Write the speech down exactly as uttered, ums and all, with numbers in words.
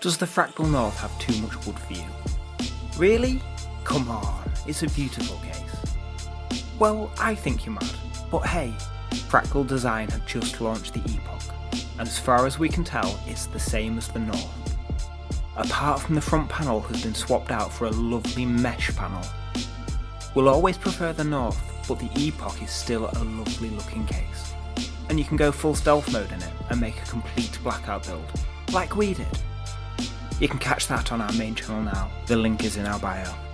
Does the Fractal North have too much wood for you? Really? Come on, it's a beautiful case. Well, I think you're mad, but hey, Fractal Design have just launched the Epoch, and as far as we can tell, it's the same as the North. Apart from the front panel has been swapped out for a lovely mesh panel. We'll always prefer the North, but the Epoch is still a lovely looking case. And you can go full stealth mode in it and make a complete blackout build, like we did. You can catch that on our main channel now, the link is in our bio.